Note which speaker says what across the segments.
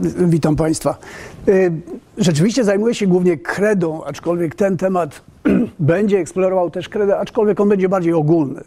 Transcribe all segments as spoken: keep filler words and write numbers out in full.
Speaker 1: Witam Państwa. Rzeczywiście zajmuję się głównie kredą, aczkolwiek ten temat będzie eksplorował też kredę, aczkolwiek on będzie bardziej ogólny.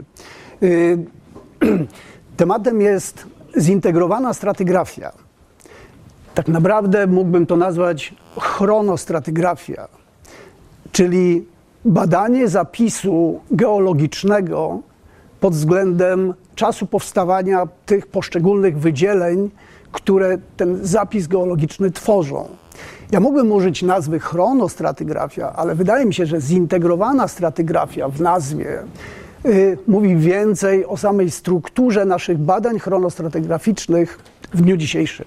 Speaker 1: Tematem jest zintegrowana stratygrafia. Tak naprawdę mógłbym to nazwać chronostratygrafia, czyli badanie zapisu geologicznego pod względem czasu powstawania tych poszczególnych wydzieleń, które ten zapis geologiczny tworzą. Ja mógłbym użyć nazwy chronostratygrafia, ale wydaje mi się, że zintegrowana stratygrafia w nazwie yy, mówi więcej o samej strukturze naszych badań chronostratygraficznych w dniu dzisiejszym.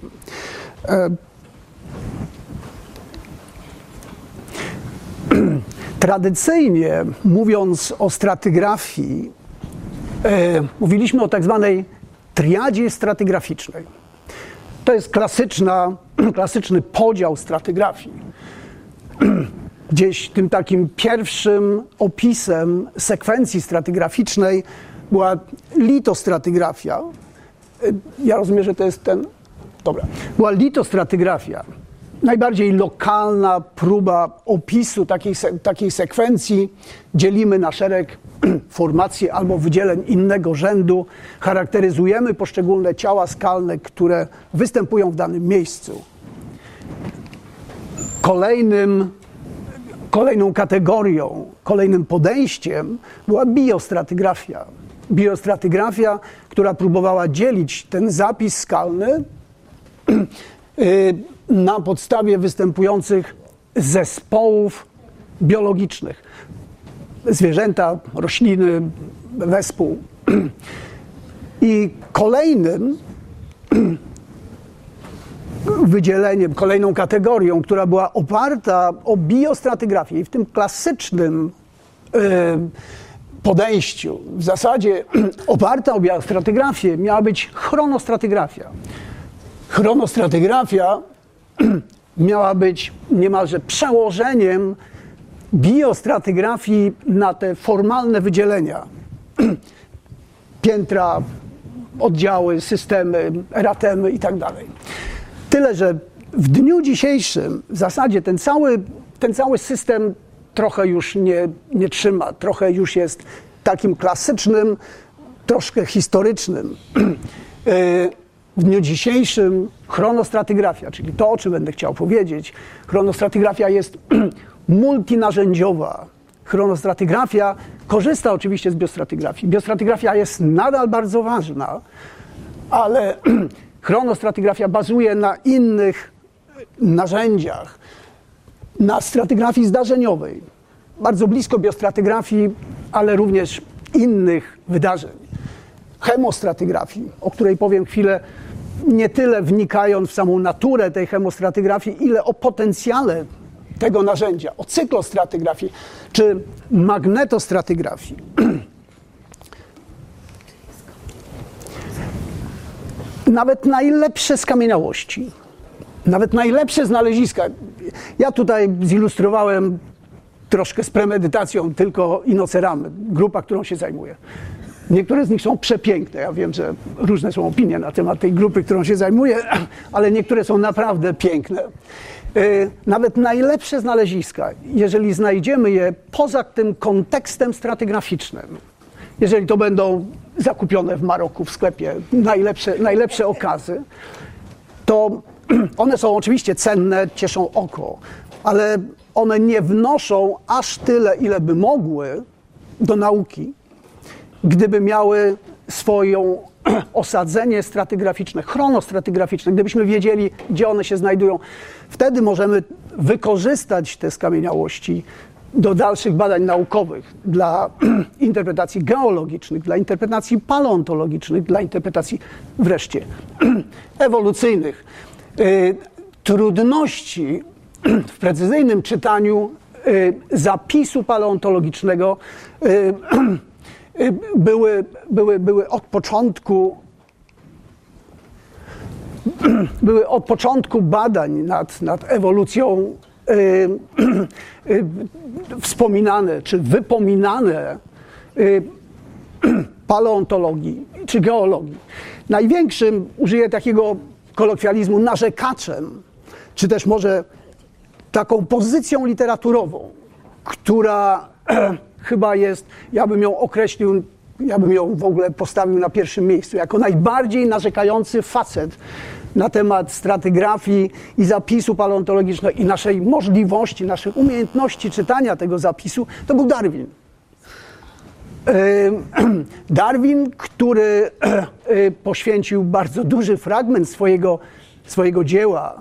Speaker 1: Yy. Tradycyjnie mówiąc o stratygrafii, yy, mówiliśmy o tak zwanej triadzie stratygraficznej. To jest klasyczna, klasyczny podział stratygrafii. Gdzieś tym takim pierwszym opisem sekwencji stratygraficznej była litostratygrafia. Ja rozumiem, że to jest ten... Dobra. Była litostratygrafia. Najbardziej lokalna próba opisu takiej, takiej sekwencji. Dzielimy na szereg formacji albo wydzieleń innego rzędu. Charakteryzujemy poszczególne ciała skalne, które występują w danym miejscu. Kolejnym, kolejną kategorią, kolejnym podejściem była biostratygrafia. Biostratygrafia, która próbowała dzielić ten zapis skalny na podstawie występujących zespołów biologicznych. Zwierzęta, rośliny, wespół. I kolejnym wydzieleniem, kolejną kategorią, która była oparta o biostratygrafię i w tym klasycznym y, podejściu, w zasadzie oparta o biostratygrafię, miała być chronostratygrafia. Chronostratygrafia miała być niemalże przełożeniem biostratygrafii na te formalne wydzielenia. Piętra, oddziały, systemy, eratemy i tak dalej. Tyle, że w dniu dzisiejszym w zasadzie ten cały, ten cały system trochę już nie, nie trzyma, trochę już jest takim klasycznym, troszkę historycznym. W dniu dzisiejszym chronostratygrafia, czyli to, o czym będę chciał powiedzieć, chronostratygrafia jest multinarzędziowa. Chronostratygrafia korzysta oczywiście z biostratygrafii. Biostratygrafia jest nadal bardzo ważna, ale chronostratygrafia bazuje na innych narzędziach, na stratygrafii zdarzeniowej. Bardzo blisko biostratygrafii, ale również innych wydarzeń. Chemostratygrafii, o której powiem chwilę, nie tyle wnikając w samą naturę tej chemostratygrafii, ile o potencjale tego narzędzia, o cyklostratygrafii czy magnetostratygrafii. Nawet najlepsze skamieniałości, nawet najlepsze znaleziska. Ja tutaj zilustrowałem troszkę z premedytacją tylko inoceramy, grupa, którą się zajmuję. Niektóre z nich są przepiękne. Ja wiem, że różne są opinie na temat tej grupy, którą się zajmuję, ale niektóre są naprawdę piękne. Nawet najlepsze znaleziska, jeżeli znajdziemy je poza tym kontekstem stratygraficznym, jeżeli to będą zakupione w Maroku w sklepie najlepsze, najlepsze okazy, to one są oczywiście cenne, cieszą oko, ale one nie wnoszą aż tyle, ile by mogły do nauki, gdyby miały swoją osadzenie stratygraficzne, chronostratygraficzne, gdybyśmy wiedzieli, gdzie one się znajdują. Wtedy możemy wykorzystać te skamieniałości do dalszych badań naukowych, dla interpretacji geologicznych, dla interpretacji paleontologicznych, dla interpretacji wreszcie ewolucyjnych. Trudności w precyzyjnym czytaniu zapisu paleontologicznego były, były, były od początku były od początku badań nad, nad ewolucją y, y, wspominane czy wypominane y, paleontologii czy geologii. Największym, użyję takiego kolokwializmu narzekaczem, czy też może taką pozycją literaturową, która chyba jest, ja bym ją określił, ja bym ją w ogóle postawił na pierwszym miejscu, jako najbardziej narzekający facet na temat stratygrafii i zapisu paleontologicznego i naszej możliwości, naszych umiejętności czytania tego zapisu, to był Darwin. Darwin, który poświęcił bardzo duży fragment swojego, swojego dzieła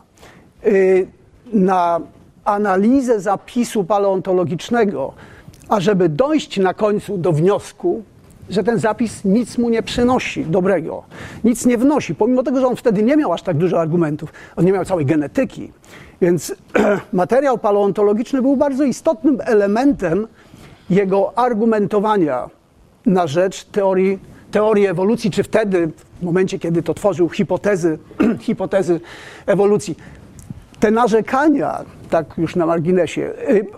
Speaker 1: na analizę zapisu paleontologicznego, ażeby dojść na końcu do wniosku, że ten zapis nic mu nie przynosi dobrego, nic nie wnosi, pomimo tego, że on wtedy nie miał aż tak dużo argumentów, on nie miał całej genetyki, więc materiał paleontologiczny był bardzo istotnym elementem jego argumentowania na rzecz teorii, teorii ewolucji, czy wtedy, w momencie, kiedy to tworzył hipotezy, hipotezy ewolucji. Te narzekania, tak już na marginesie,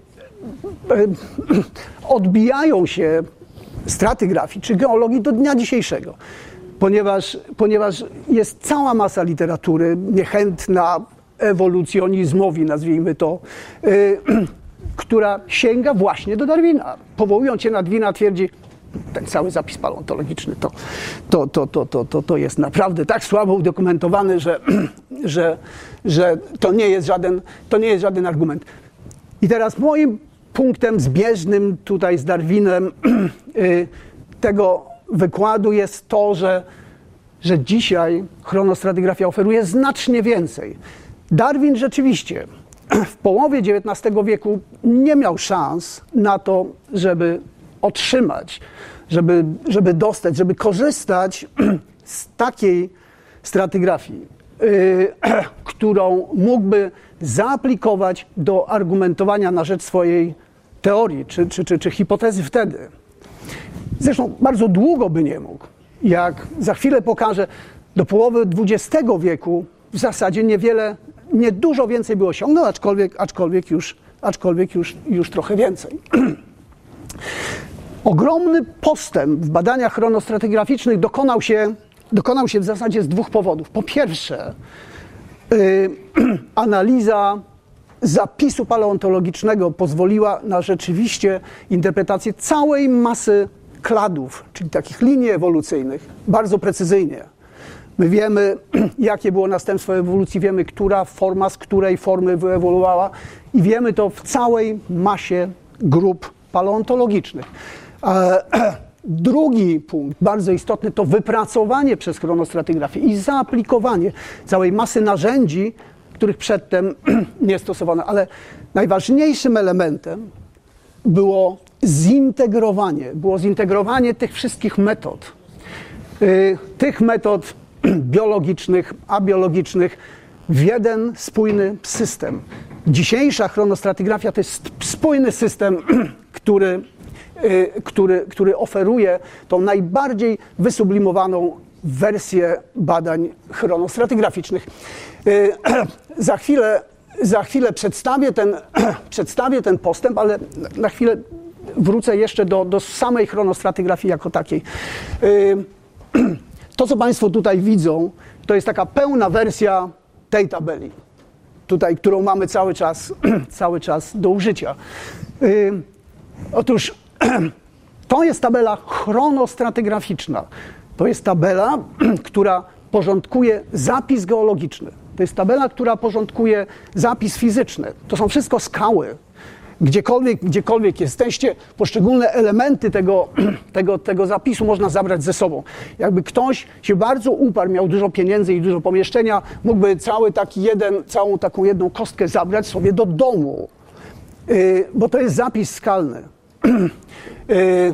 Speaker 1: odbijają się stratygrafii czy geologii do dnia dzisiejszego, ponieważ, ponieważ jest cała masa literatury niechętna ewolucjonizmowi, nazwijmy to, yy, która sięga właśnie do Darwina. Powołując się na Darwina, twierdzi, ten cały zapis paleontologiczny to, to, to, to, to, to, to jest naprawdę tak słabo udokumentowany, że, że, że to nie jest żaden, to nie jest żaden argument. I teraz moim punktem zbieżnym tutaj z Darwinem tego wykładu jest to, że, że dzisiaj chronostratygrafia oferuje znacznie więcej. Darwin rzeczywiście w połowie dziewiętnastego wieku nie miał szans na to, żeby otrzymać, żeby, żeby dostać, żeby korzystać z takiej stratygrafii, yy, którą mógłby zaaplikować do argumentowania na rzecz swojej teorii czy, czy, czy, czy hipotezy wtedy. Zresztą bardzo długo by nie mógł. Jak za chwilę pokażę, do połowy dwudziestego wieku w zasadzie niewiele, nie dużo więcej by osiągnął, aczkolwiek, aczkolwiek, już, aczkolwiek już, już trochę więcej. Ogromny postęp w badaniach chronostratygraficznych dokonał się, dokonał się w zasadzie z dwóch powodów. Po pierwsze, yy, analiza zapisu paleontologicznego pozwoliła na rzeczywiście interpretację całej masy kladów, czyli takich linii ewolucyjnych, bardzo precyzyjnie. My wiemy, jakie było następstwo ewolucji, wiemy, która forma z której formy wyewoluowała i wiemy to w całej masie grup paleontologicznych. Drugi punkt, bardzo istotny, to wypracowanie przez chronostratygrafię i zaaplikowanie całej masy narzędzi, których przedtem nie stosowano. Ale najważniejszym elementem było zintegrowanie, było zintegrowanie tych wszystkich metod, yy, tych metod biologicznych, abiologicznych w jeden spójny system. Dzisiejsza chronostratygrafia to jest spójny system, który, yy, który, który oferuje tą najbardziej wysublimowaną wersję badań chronostratygraficznych. Yy, za chwilę, za chwilę przedstawię ten, przedstawię ten postęp, ale na chwilę wrócę jeszcze do, do samej chronostratygrafii jako takiej. Yy, to, co Państwo tutaj widzą, to jest taka pełna wersja tej tabeli, tutaj, którą mamy cały czas, cały czas do użycia. Yy, otóż to jest tabela chronostratygraficzna. To jest tabela, która porządkuje zapis geologiczny. To jest tabela, która porządkuje zapis fizyczny. To są wszystko skały. Gdziekolwiek, gdziekolwiek jesteście, poszczególne elementy tego, tego, tego zapisu można zabrać ze sobą. Jakby ktoś się bardzo uparł, miał dużo pieniędzy i dużo pomieszczenia, mógłby cały taki jeden, całą taką jedną kostkę zabrać sobie do domu, yy, bo to jest zapis skalny. Yy,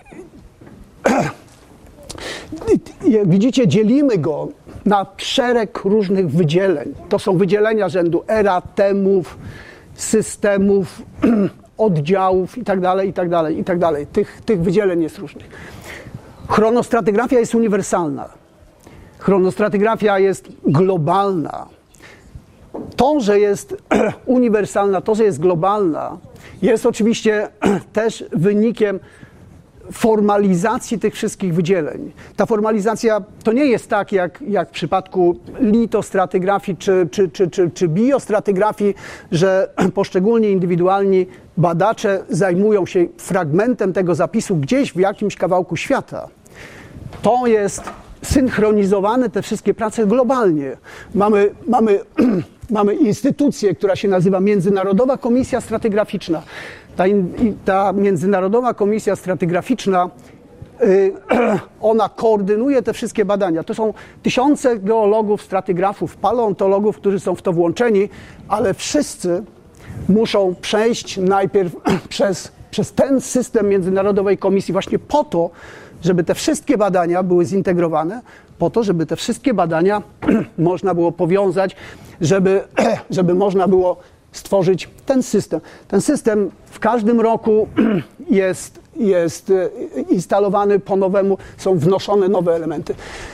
Speaker 1: Jak widzicie, dzielimy go na szereg różnych wydzieleń. To są wydzielenia rzędu era, temów, systemów, oddziałów itd., itd., itd. Tych, tych wydzieleń jest różnych. Chronostratygrafia jest uniwersalna. Chronostratygrafia jest globalna. To, że jest uniwersalna, to, że jest globalna, jest oczywiście też wynikiem formalizacji tych wszystkich wydzieleń. Ta formalizacja to nie jest tak, jak, jak w przypadku litostratygrafii czy, czy, czy, czy, czy biostratygrafii, że poszczególni indywidualni badacze zajmują się fragmentem tego zapisu gdzieś w jakimś kawałku świata. To jest synchronizowane, te wszystkie prace globalnie. Mamy, mamy, mamy instytucję, która się nazywa Międzynarodowa Komisja Stratygraficzna. Ta, ta Międzynarodowa Komisja Stratygraficzna, yy, ona koordynuje te wszystkie badania. To są tysiące geologów, stratygrafów, paleontologów, którzy są w to włączeni, ale wszyscy muszą przejść najpierw przez, przez ten system Międzynarodowej Komisji właśnie po to, żeby te wszystkie badania były zintegrowane, po to, żeby te wszystkie badania można było powiązać, żeby, żeby można było stworzyć ten system. Ten system w każdym roku jest, jest instalowany po nowemu, są wnoszone nowe elementy.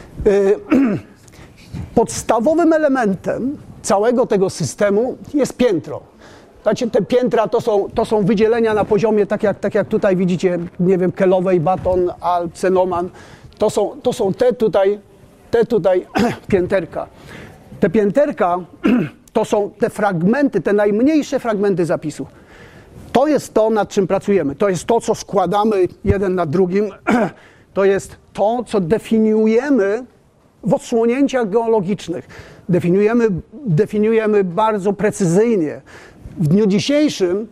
Speaker 1: Podstawowym elementem całego tego systemu jest piętro. Znaczy, te piętra to są, to są wydzielenia na poziomie, tak jak, tak jak tutaj widzicie, nie wiem, Kelowej, Baton, Alp, Cenoman. To są, to są te tutaj, te tutaj pięterka. Te pięterka to są te fragmenty, te najmniejsze fragmenty zapisu. To jest to, nad czym pracujemy. To jest to, co składamy jeden nad drugim. To jest to, co definiujemy w odsłonięciach geologicznych. Definiujemy, definiujemy bardzo precyzyjnie. W dniu dzisiejszym,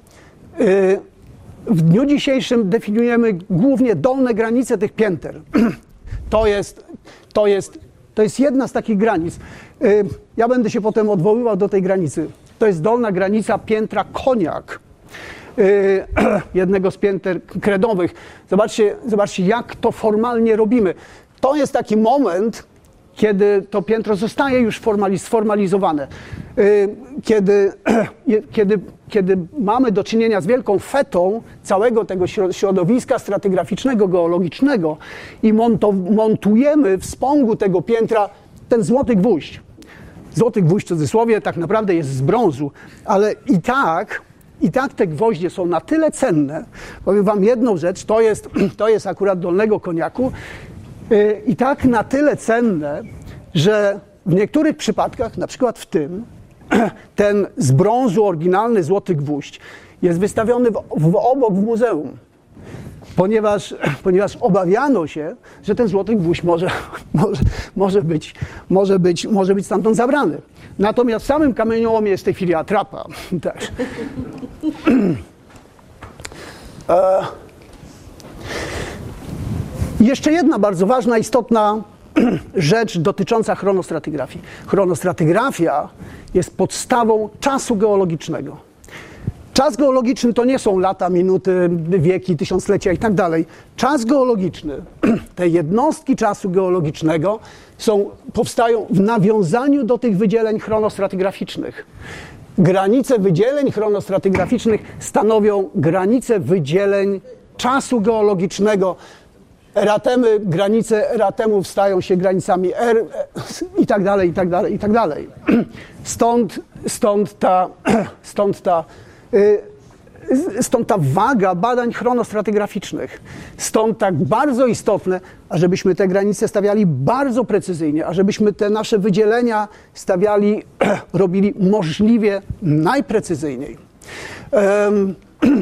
Speaker 1: w dniu dzisiejszym definiujemy głównie dolne granice tych pięter. To jest, to jest, to jest jedna z takich granic. Ja będę się potem odwoływał do tej granicy. To jest dolna granica piętra Koniak, jednego z pięter kredowych. Zobaczcie, zobaczcie, jak to formalnie robimy. To jest taki moment, kiedy to piętro zostaje już sformalizowane, kiedy, kiedy, kiedy mamy do czynienia z wielką fetą całego tego środowiska stratygraficznego, geologicznego i montujemy w spągu tego piętra ten złoty gwóźdź. Złoty gwóźdź w cudzysłowie tak naprawdę jest z brązu, ale i tak, i tak te gwoździe są na tyle cenne. Powiem wam jedną rzecz, to jest, to jest akurat dolnego Koniaku, i tak na tyle cenne, że w niektórych przypadkach, na przykład w tym, ten z brązu oryginalny złoty gwóźdź jest wystawiony w, w obok w muzeum, ponieważ, ponieważ obawiano się, że ten złoty gwóźdź może, może, może, być, może, być, może być stamtąd zabrany. Natomiast w samym kamieniołomie jest w tej chwili atrapa też. e Jeszcze jedna bardzo ważna, istotna rzecz dotycząca chronostratygrafii. Chronostratygrafia jest podstawą czasu geologicznego. Czas geologiczny to nie są lata, minuty, wieki, tysiąclecia i tak dalej. Czas geologiczny, te jednostki czasu geologicznego są, powstają w nawiązaniu do tych wydzieleń chronostratygraficznych. Granice wydzieleń chronostratygraficznych stanowią granice wydzieleń czasu geologicznego. Eratemy, granice eratemów stają się granicami R i tak dalej, i tak dalej, i tak dalej. Stąd, stąd ta, stąd ta, stąd ta waga badań chronostratygraficznych. Stąd tak bardzo istotne, ażebyśmy te granice stawiali bardzo precyzyjnie, ażebyśmy te nasze wydzielenia stawiali, robili możliwie najprecyzyjniej. Um,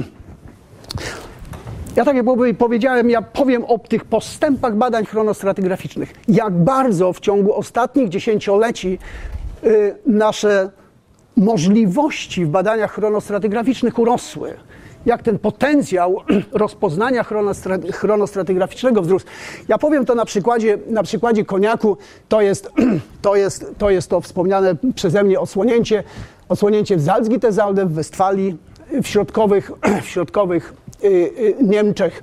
Speaker 1: Ja tak jak powiedziałem, ja powiem o tych postępach badań chronostratygraficznych. Jak bardzo w ciągu ostatnich dziesięcioleci y, nasze możliwości w badaniach chronostratygraficznych urosły. Jak ten potencjał rozpoznania chronostrat- chronostratygraficznego wzrósł. Ja powiem to na przykładzie, na przykładzie Koniaku. To jest, to jest, to jest to wspomniane przeze mnie odsłonięcie, odsłonięcie w Salzgittersalde w Westfalii, w środkowych, w środkowych Niemczech.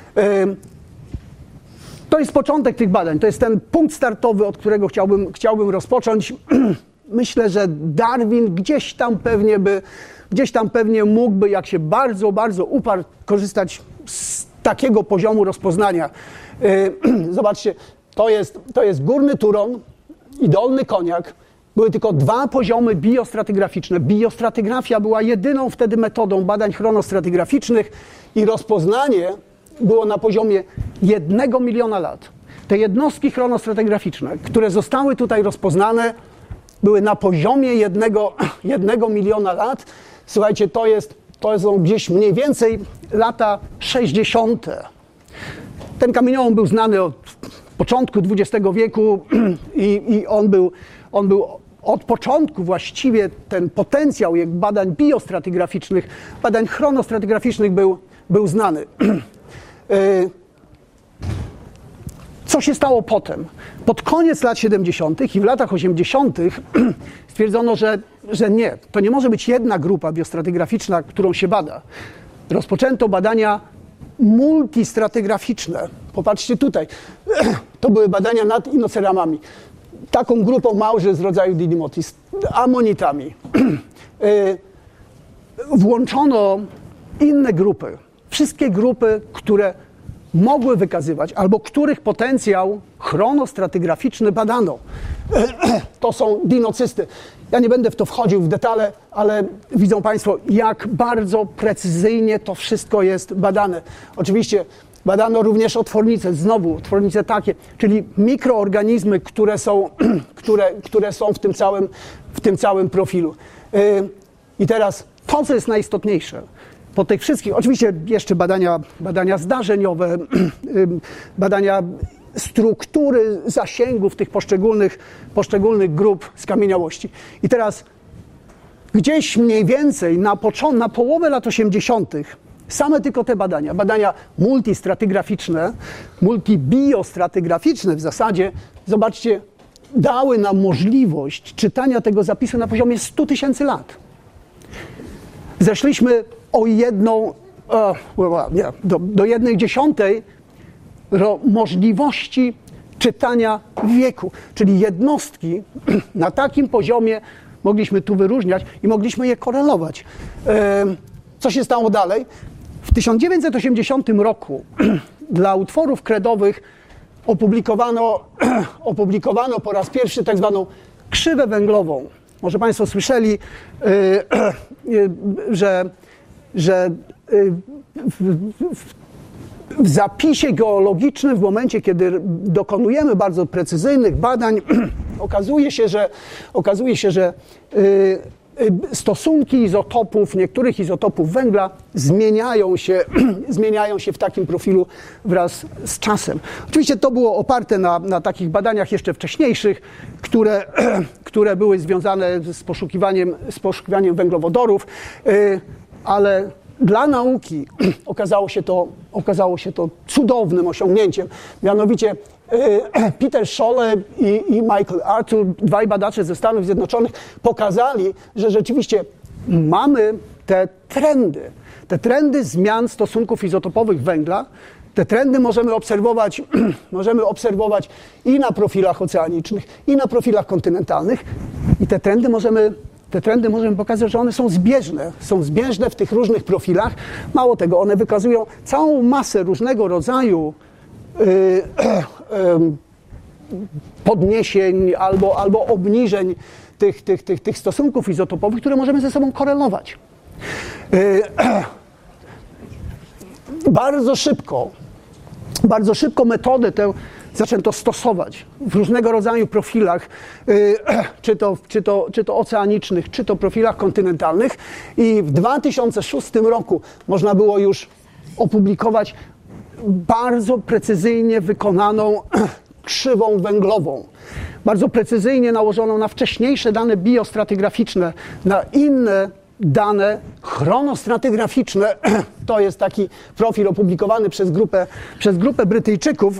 Speaker 1: To jest początek tych badań, to jest ten punkt startowy, od którego chciałbym, chciałbym rozpocząć. Myślę, że Darwin gdzieś tam pewnie by, gdzieś tam pewnie mógłby, jak się bardzo, bardzo uparł, korzystać z takiego poziomu rozpoznania. Zobaczcie, to jest, to jest górny Turon i dolny Koniak. Były tylko dwa poziomy biostratygraficzne. Biostratygrafia była jedyną wtedy metodą badań chronostratygraficznych i rozpoznanie, było na poziomie jednego miliona lat. Te jednostki chronostratigraficzne, które zostały tutaj rozpoznane, były na poziomie jednego, jednego miliona lat. Słuchajcie, to jest, to są gdzieś mniej więcej lata sześćdziesiąte. Ten kamieniołom był znany od początku dwudziestego wieku i, i on był, on był od początku właściwie ten potencjał jak badań biostratygraficznych, badań chronostratygraficznych był, był znany. Co się stało potem? Pod koniec lat siedemdziesiątych i w latach osiemdziesiątych stwierdzono, że, że nie, to nie może być jedna grupa biostratygraficzna, którą się bada. Rozpoczęto badania multistratygraficzne. Popatrzcie tutaj. To były badania nad inoceramami. Taką grupą małży z rodzaju Didymotris, amonitami. Włączono inne grupy. Wszystkie grupy, które mogły wykazywać, albo których potencjał chronostratygraficzny badano. To są dinocysty. Ja nie będę w to wchodził w detale, ale widzą Państwo, jak bardzo precyzyjnie to wszystko jest badane. Oczywiście badano również otwornice, znowu otwornice takie, czyli mikroorganizmy, które są, które, które są w tym całym, w tym całym profilu. I teraz to, co jest najistotniejsze, po tych wszystkich, oczywiście jeszcze badania, badania zdarzeniowe, badania struktury zasięgów tych poszczególnych, poszczególnych grup skamieniałości. I teraz gdzieś mniej więcej na, począ- na połowę lat osiemdziesiątych same tylko te badania, badania multistratygraficzne, multibiostratygraficzne w zasadzie, zobaczcie, dały nam możliwość czytania tego zapisu na poziomie stu tysięcy lat. Zeszliśmy o jedną, uh, nie, do, do jednej dziesiątej ro, możliwości czytania wieku, czyli jednostki na takim poziomie mogliśmy tu wyróżniać i mogliśmy je korelować. E, co się stało dalej? W tysiąc dziewięćset osiemdziesiątym roku dla utworów kredowych opublikowano, opublikowano po raz pierwszy tak zwaną krzywę węglową. Może Państwo słyszeli, yy, yy, że, że yy, w, w, w zapisie geologicznym, w momencie, kiedy dokonujemy bardzo precyzyjnych badań, okazuje się, że, okazuje się, że yy, stosunki izotopów, niektórych izotopów węgla zmieniają się, zmieniają się w takim profilu wraz z czasem. Oczywiście to było oparte na, na takich badaniach jeszcze wcześniejszych, które, które były związane z poszukiwaniem, z poszukiwaniem węglowodorów, ale dla nauki okazało się to, okazało się to cudownym osiągnięciem. Mianowicie Peter Scholle i, i Michael Arthur, dwaj badacze ze Stanów Zjednoczonych, pokazali, że rzeczywiście mamy te trendy, te trendy zmian stosunków izotopowych węgla. Te trendy możemy obserwować, możemy obserwować i na profilach oceanicznych, i na profilach kontynentalnych. I te trendy możemy, te trendy możemy pokazać, że one są zbieżne. Są zbieżne w tych różnych profilach. Mało tego, one wykazują całą masę różnego rodzaju podniesień albo, albo obniżeń tych, tych, tych, tych stosunków izotopowych, które możemy ze sobą korelować. Bardzo szybko, bardzo szybko metodę tę zaczęto stosować w różnego rodzaju profilach, czy to, czy to, czy to oceanicznych, czy to profilach kontynentalnych, i w dwa tysiące szóstym roku można było już opublikować bardzo precyzyjnie wykonaną krzywą węglową, bardzo precyzyjnie nałożoną na wcześniejsze dane biostratygraficzne, na inne dane chronostratygraficzne. To jest taki profil opublikowany przez grupę, przez grupę Brytyjczyków,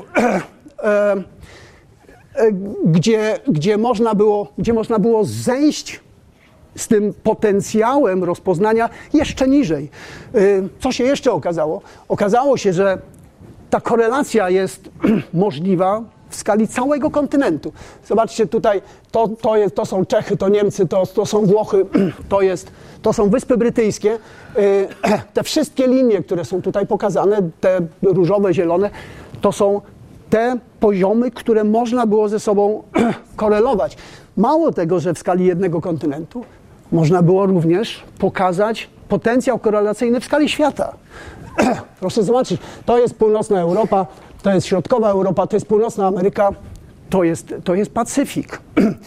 Speaker 1: gdzie, gdzie, można było, gdzie można było zejść z tym potencjałem rozpoznania jeszcze niżej. Co się jeszcze okazało? Okazało się, że ta korelacja jest możliwa w skali całego kontynentu. Zobaczcie tutaj, to, to, jest, to są Czechy, to Niemcy, to, to są Włochy, to, jest, to są Wyspy Brytyjskie. Te wszystkie linie, które są tutaj pokazane, te różowe, zielone, to są te poziomy, które można było ze sobą korelować. Mało tego, że w skali jednego kontynentu można było również pokazać potencjał korelacyjny w skali świata. Proszę zobaczyć, to jest północna Europa, to jest środkowa Europa, to jest północna Ameryka, to jest, to jest Pacyfik.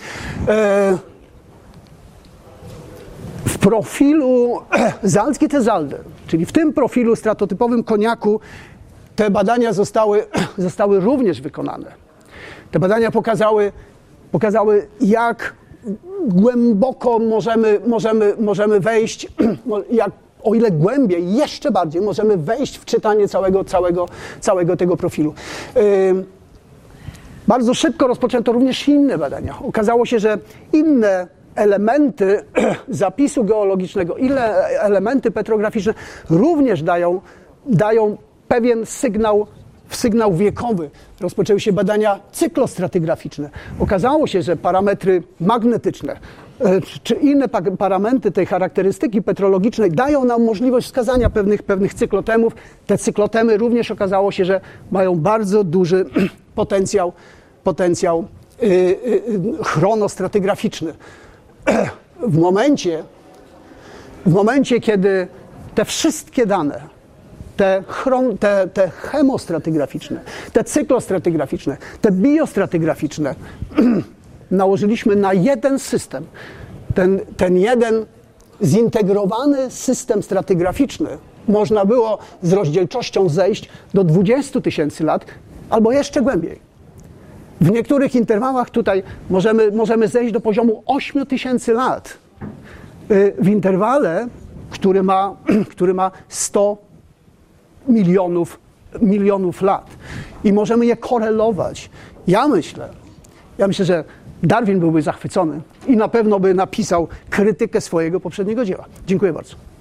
Speaker 1: W profilu Salzgitter-Zalde, czyli w tym profilu stratotypowym koniaku, te badania zostały, zostały również wykonane. Te badania pokazały, pokazały jak głęboko możemy, możemy, możemy wejść, jak, o ile głębiej, jeszcze bardziej możemy wejść w czytanie całego, całego, całego tego profilu. Yy, bardzo szybko rozpoczęto również inne badania. Okazało się, że inne elementy zapisu geologicznego, inne elementy petrograficzne również dają, dają pewien sygnał, sygnał wiekowy. Rozpoczęły się badania cyklostratygraficzne. Okazało się, że parametry magnetyczne czy inne parametry tej charakterystyki petrologicznej dają nam możliwość wskazania pewnych, pewnych cyklotemów. Te cyklotemy również okazało się, że mają bardzo duży potencjał, potencjał yy, yy, chronostratygraficzny. W momencie, w momencie, kiedy te wszystkie dane, te, chron, te, te chemostratygraficzne, te cyklostratygraficzne, te biostratygraficzne nałożyliśmy na jeden system, ten, ten jeden zintegrowany system stratygraficzny, można było z rozdzielczością zejść do dwudziestu tysięcy lat albo jeszcze głębiej. W niektórych interwałach tutaj możemy, możemy zejść do poziomu ośmiu tysięcy lat. W interwale, który ma, który ma sto milionów, milionów lat. I możemy je korelować. Ja myślę, ja myślę, że Darwin byłby zachwycony i na pewno by napisał krytykę swojego poprzedniego dzieła. Dziękuję bardzo.